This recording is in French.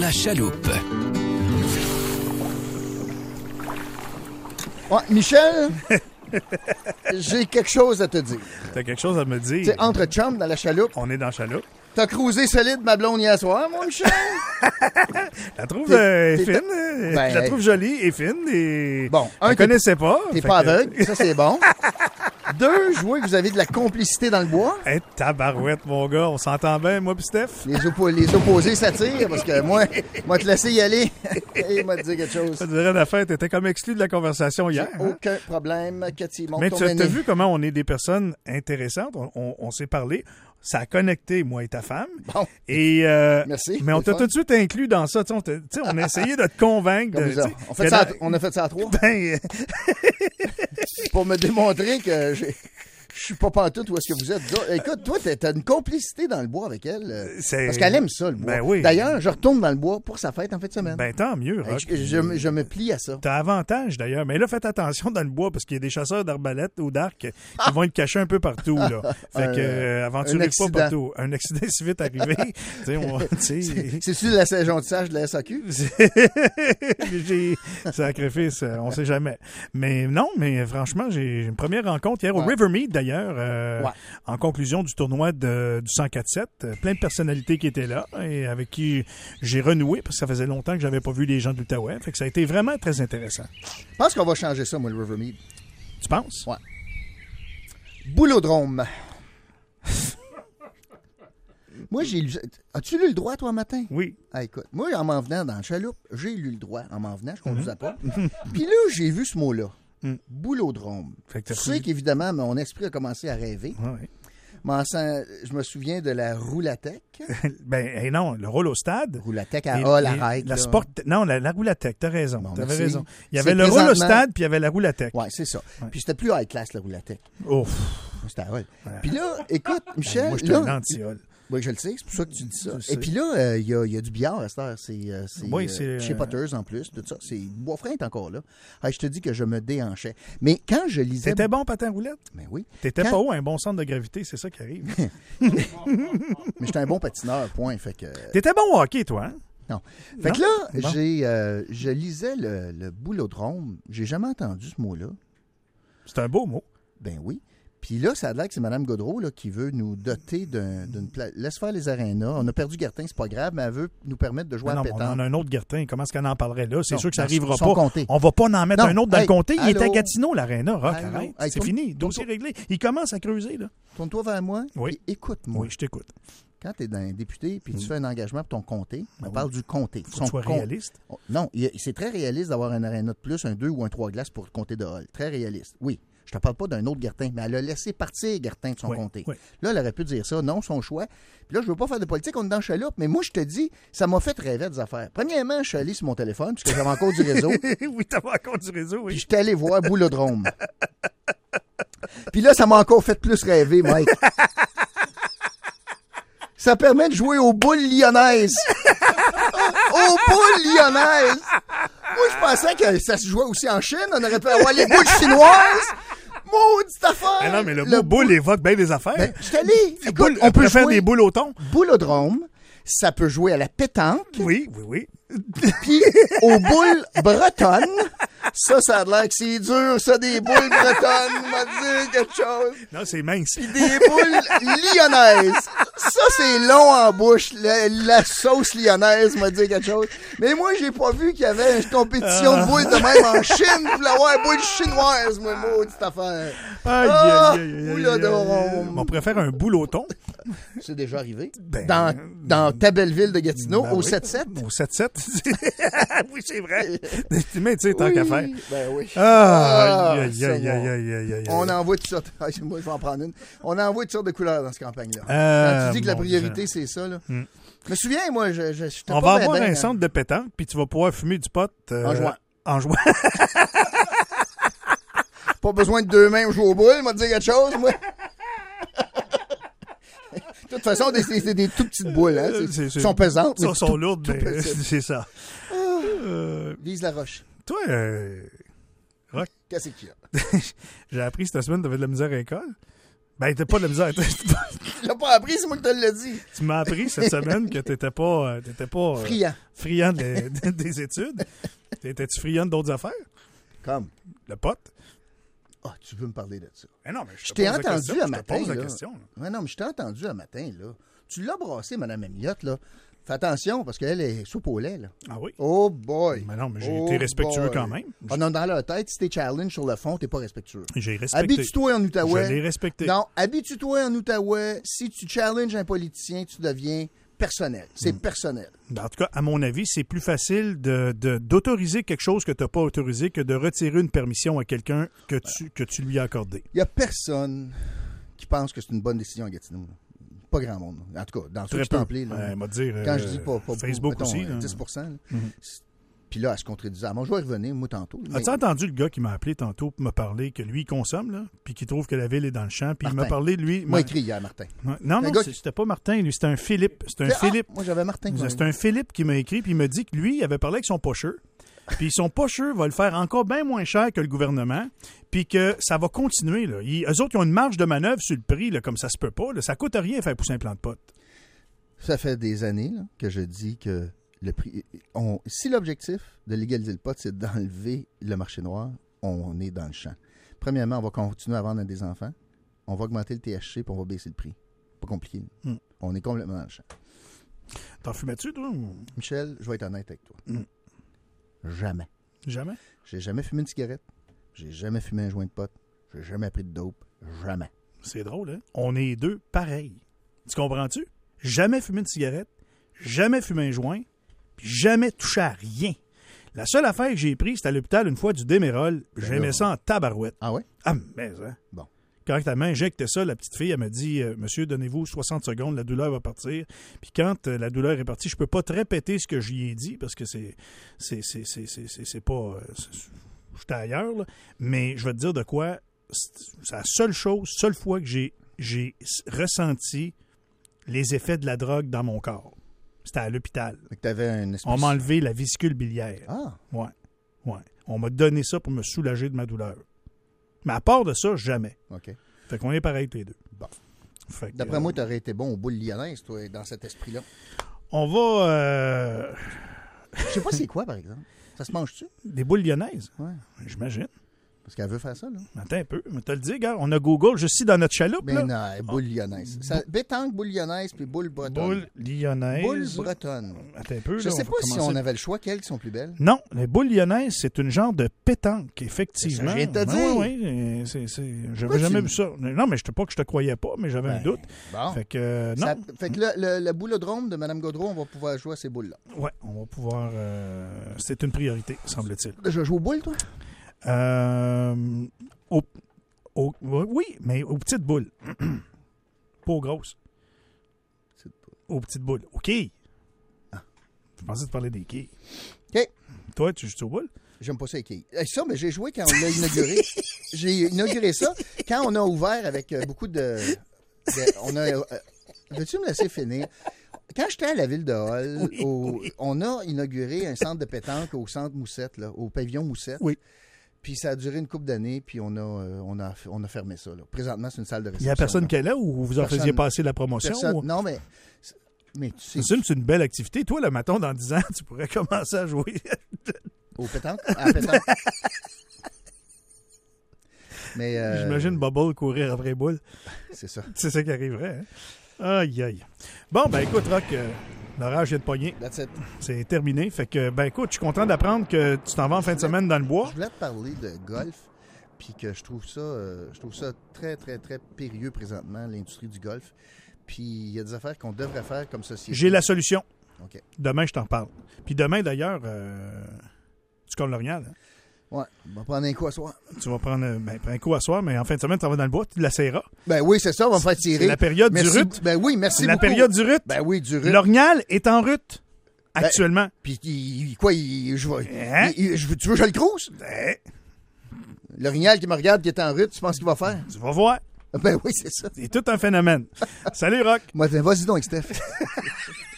la chaloupe. Ouais, Michel, j'ai quelque chose à te dire. T'as quelque chose à me dire? C'est entre chums dans la chaloupe. On est dans la chaloupe. T'as cruisé solide ma blonde hier soir, mon Michel? Je la trouve fine. Je la trouve jolie et fine. Et bon, je la connaissais pas. T'es pas aveugle, ça c'est bon. Deux, je vois que vous avez de la complicité dans le bois. Hey, tabarouette, mon gars. On s'entend bien, moi pis Steph? Les opposés s'attirent parce que moi te laisser y aller. Et m'a dit quelque chose. Ça dirait la fête. T'étais comme exclu de la conversation hier. Aucun problème, Cathy. Mais tu as vu comment on est des personnes intéressantes. On s'est parlé. Ça a connecté, moi et ta femme. Bon. Et, merci. Mais on t'a tout de suite inclus dans ça. On a essayé de te convaincre. On a fait ça à trois. Ben, pour me démontrer que je suis pas pantoute où est-ce que vous êtes. Écoute, toi, t'as une complicité dans le bois avec elle. Parce qu'elle aime ça, le bois. Ben oui. D'ailleurs, je retourne dans le bois pour sa fête en fin de semaine. Ben, tant mieux, Rock. Je me plie à ça. T'as avantage, d'ailleurs. Mais là, faites attention dans le bois parce qu'il y a des chasseurs d'arbalètes ou d'arcs qui vont être cachés un peu partout, là. Fait que, aventurez-vous pas partout. Un accident si vite arrivé. C'est-tu la saison-tissage de la SAQ? Sacrifice, on sait jamais. Mais non, mais franchement, j'ai une première rencontre hier au Rivermead, d'ailleurs, en conclusion du tournoi du 104-7. Plein de personnalités qui étaient là et avec qui j'ai renoué parce que ça faisait longtemps que j'avais pas vu les gens de l'Outaouais. Fait que ça a été vraiment très intéressant. Je pense qu'on va changer ça, moi, le Rivermead. Tu penses? Ouais. Boulodrome. Moi, j'ai lu... As-tu lu le droit, toi, matin? Oui. Ah, écoute, moi, en m'en venant dans le chaloupe, j'ai lu le droit. En m'en venant, je conduisais pas. Puis là, j'ai vu ce mot-là. Boulodrome. Tu sais qu'évidemment, mon esprit a commencé à rêver. Oui. Je me souviens de la roulatec. Ben non, le rôle au stade. Roulatec à Hall, arrête. La sport... Non, la roulatec, t'as raison. Bon, t'avais raison. Il y avait le rôle au stade, puis il y avait la roulatec. Oui, c'est ça. Ouais. Puis c'était plus high class, la roulatec. Ouf. C'était à Hall. Puis là, écoute, Michel... moi, je suis un anti-Hall. Oui, je le sais, c'est pour ça que tu dis ça. Et puis là, il y a du billard à cette heure. C'est chez Potters en plus, tout ça. Boisfrain est encore là. Je te dis que je me déhanchais. Mais quand je lisais... T'étais bon patin roulette? Mais oui. T'étais pas haut, un bon centre de gravité, c'est ça qui arrive. Mais j'étais un bon patineur, point. Fait que... T'étais bon au hockey, toi, hein? Non. Fait que là, je lisais le boulodrome. J'ai jamais entendu ce mot-là. C'est un beau mot. Ben oui. Puis là, ça a l'air que c'est Mme Gaudreau là, qui veut nous doter d'une place. Laisse faire les arénas. On a perdu Gertin, c'est pas grave, mais elle veut nous permettre de jouer à pétanque. On a un autre Gertin. Comment est-ce qu'elle en parlerait là? C'est sûr que ça n'arrivera pas. Comté. On va pas en mettre un autre dans le comté. Il allô? est à Gatineau, l'aréna. Rock, arrête. Hey, c'est fini. Dossier réglé. Il commence à creuser, là. Tourne-toi vers moi. Oui. Et écoute-moi. Oui, je t'écoute. Quand tu es un député puis tu fais un engagement pour ton comté, on parle du comté. Faut que tu sois réaliste. Non, c'est très réaliste d'avoir un aréna de plus, un 2 ou un 3 glaces pour le comté de Hall. Très réaliste. Oui. Je te parle pas d'un autre Gertin, mais elle a laissé partir Gertin de son comté. Oui. Là, elle aurait pu dire ça. Non, son choix. Puis là, je veux pas faire de politique, on est dans le chaloupe, mais moi, je te dis, ça m'a fait rêver des affaires. Premièrement, je suis allé sur mon téléphone, puisque j'avais encore du réseau. Oui, t'avais encore du réseau, oui. Puis je suis allé voir Boulodrome. Puis là, ça m'a encore fait plus rêver, Mike. Ça permet de jouer aux boules lyonnaises. Aux boules lyonnaises. Moi, je pensais que ça se jouait aussi en Chine. On aurait pu avoir les boules chinoises. Maudite affaire! Ah non, mais le mot boule évoque bien des affaires. Ben, je suis allé. Écoute, on peut faire des boules au thon. Boulodrome, ça peut jouer à la pétanque. Oui. Puis aux boules bretonnes, ça a l'air que c'est dur, ça, des boules bretonnes, m'a dit quelque chose. Non, c'est mince. Puis des boules lyonnaises. Ça, c'est long en bouche. La sauce lyonnaise m'a dit quelque chose. Mais moi, j'ai pas vu qu'il y avait une compétition de boules de même en Chine pour l'avoir boules chinoises, moi, maudite affaire. Boulodrome. On préfère un boule au thon. C'est déjà arrivé. Dans ta belle ville de Gatineau, au 7-7. Au 7-7. Oui, c'est vrai. Mais tu sais, tant qu'à faire. Ben oui. On envoie toutes sortes. Moi, je vais en prendre une. On envoie toutes sortes de couleurs dans cette campagne-là. Quand tu dis que la priorité, c'est ça, là. Je me souviens, moi, on va avoir un centre de pétanque, puis tu vas pouvoir fumer du pot. En jouant. Pas besoin de deux mains pour jouer au boule, m'a dit quelque chose, moi. De toute façon, c'est des tout petites boules. Hein? Elles sont pesantes. Elles sont lourdes, mais c'est ça. Vise la roche. Toi, Rock. Qu'est-ce qu'il y a? J'ai appris cette semaine que tu avais de la misère à l'école. Ben, t'as pas de la misère. Tu l'as pas appris, c'est moi qui te l'ai dit. Tu m'as appris cette semaine que t'étais pas friand des études. T'étais-tu friand d'autres affaires? Comme? Le pote? Ah, tu veux me parler de ça? Mais non, mais je t'ai entendu un matin. Je te pose la question. Ouais, non, mais je t'ai entendu un matin, là. Tu l'as brassé, Mme Emiliotte, là. Fais attention, parce qu'elle est soupe au lait, là. Ah oui? Oh boy! Mais non, mais j'ai été respectueux quand même. Ah non, dans leur tête, si t'es challenge sur le fond, t'es pas respectueux. J'ai respecté. Habitue-toi en Outaouais. Je l'ai respecté. Non, habitue-toi en Outaouais. Si tu challenges un politicien, tu deviens personnel. C'est personnel. En tout cas, à mon avis, c'est plus facile d'autoriser quelque chose que tu n'as pas autorisé que de retirer une permission à quelqu'un que tu lui as accordé. Il n'y a personne qui pense que c'est une bonne décision à Gatineau. Pas grand monde. En tout cas, dans ceux qui templés. Quand je dis pas Facebook mettons, aussi. 10%. Puis là, elle se contredisait. Moi, je vais revenir, moi, tantôt. As-tu entendu le gars qui m'a appelé tantôt pour me parler que lui, il consomme, là, puis qu'il trouve que la ville est dans le champ, puis il m'a parlé de lui... Moi, écrit hier, Martin. Non, c'était pas Martin, lui, c'était un Philippe. Moi, j'avais Martin. C'est un Philippe qui m'a écrit, puis il m'a dit que lui, il avait parlé avec son pocheur, puis son pocheur va le faire encore bien moins cher que le gouvernement, puis que ça va continuer. Là. Eux autres, ils ont une marge de manœuvre sur le prix, là, comme ça se peut pas. Là. Ça coûte rien faire pousser un plant de pote. Ça fait des années là, que je dis que le prix. Si l'objectif de légaliser le pot, c'est d'enlever le marché noir, on est dans le champ. Premièrement, on va continuer à vendre à des enfants. On va augmenter le THC puis on va baisser le prix. Pas compliqué. On est complètement dans le champ. T'en fumais-tu, toi? Michel, je vais être honnête avec toi. Jamais. Jamais? J'ai jamais fumé une cigarette. J'ai jamais fumé un joint de pot. J'ai jamais pris de dope. Jamais. C'est drôle, hein? On est deux pareils. Tu comprends-tu? Jamais fumé une cigarette, jamais fumé un joint, puis jamais touché à rien. La seule affaire que j'ai prise, c'était à l'hôpital une fois du Démérol. J'aimais ça en tabarouette. Ah ouais? Ah, mais hein? Bon. Quand elle m'a injecté ça, la petite fille, elle m'a dit « Monsieur, donnez-vous 60 secondes, la douleur va partir. » Puis quand la douleur est partie, je peux pas te répéter ce que j'y ai dit, parce que c'est pas... J'étais ailleurs, là. Mais je vais te dire de quoi, c'est la seule fois que j'ai ressenti les effets de la drogue dans mon corps. C'était à l'hôpital. On m'a enlevé la vésicule biliaire. Ah! Ouais. On m'a donné ça pour me soulager de ma douleur. Mais à part de ça, jamais. OK. Fait qu'on est pareil tous les deux. Bon. D'après moi, tu aurais été bon aux boules lyonnaises, toi, dans cet esprit-là. On va... Je sais pas c'est quoi, par exemple. Ça se mange-tu? Des boules lyonnaises? Ouais. J'imagine. Parce qu'elle veut faire ça, là. Attends un peu. Mais t'as le dit, gars, on a Google juste ici dans notre chaloupe, là. Mais non, boule lyonnaise. Pétanque, boule lyonnaise, puis boule bretonne. Boule lyonnaise. Boule bretonne. Attends un peu. Je sais pas si on avait le choix, quelles qui sont plus belles. Non, les boules lyonnaises, c'est une genre de pétanque, effectivement. Je viens de te dire. Oui. J'avais jamais vu ça. Non, mais pas que je te croyais pas, mais j'avais un doute. Bon. Fait que, non. Fait que le boulodrome de Mme Gaudreau, on va pouvoir jouer à ces boules-là. Oui, on va pouvoir... c'est une priorité, semble-t-il. Je joue aux boules, toi? Oui, mais aux petites boules. Pas aux grosses. Aux petites boules. Aux quilles. Ah. Je pensais te parler des quilles. OK. Toi, tu joues aux boules? J'aime pas ça, les quilles. Ça, mais j'ai joué quand on l'a inauguré. J'ai inauguré ça quand on a ouvert avec beaucoup de veux-tu me laisser finir? Quand j'étais à la ville de Hall, on a inauguré un centre de pétanque au centre Moussette, là, au pavillon Moussette. Oui. Puis ça a duré une couple d'années, puis on a fermé ça. Là. Présentement, c'est une salle de réception. Il n'y a personne qui est là ou vous en faisiez passer la promotion? Ou... Non, mais tu sais... C'est une belle activité. Toi, le matin, dans 10 ans, tu pourrais commencer à jouer. Au pétanque? À la pétanque. Mais j'imagine Bubble courir après boule. C'est ça. C'est ça qui arriverait. Hein? Aïe, aïe. Bon, ben écoute, Rock, l'orage vient de pogner. That's it. C'est terminé. Fait que, ben écoute, je suis content d'apprendre que tu t'en vas en fin de semaine dans le bois. Je voulais te parler de golf, puis que je trouve ça très, très, très périlleux présentement, l'industrie du golf. Puis il y a des affaires qu'on devrait faire comme société. J'ai la solution. OK. Demain, je t'en reparle. Puis demain, d'ailleurs, tu colles l'Orignal. Hein? Ouais, on va prendre un coup à soir. Tu vas prendre un coup à soir, mais en fin de semaine, tu vas dans le bois, tu l'essayeras. Ben oui, c'est ça, on va me faire tirer. C'est la période du rut. Ben oui, merci beaucoup. La période du rut. Ben oui, du rut. L'Orignal est en rut, actuellement. Puis tu veux que je le crouse? L'Orignal qui me regarde, qui est en rut, tu penses qu'il va faire? Tu vas voir. Ben oui, c'est ça. C'est tout un phénomène. Salut, Rock. Moi, vas-y donc, Steph.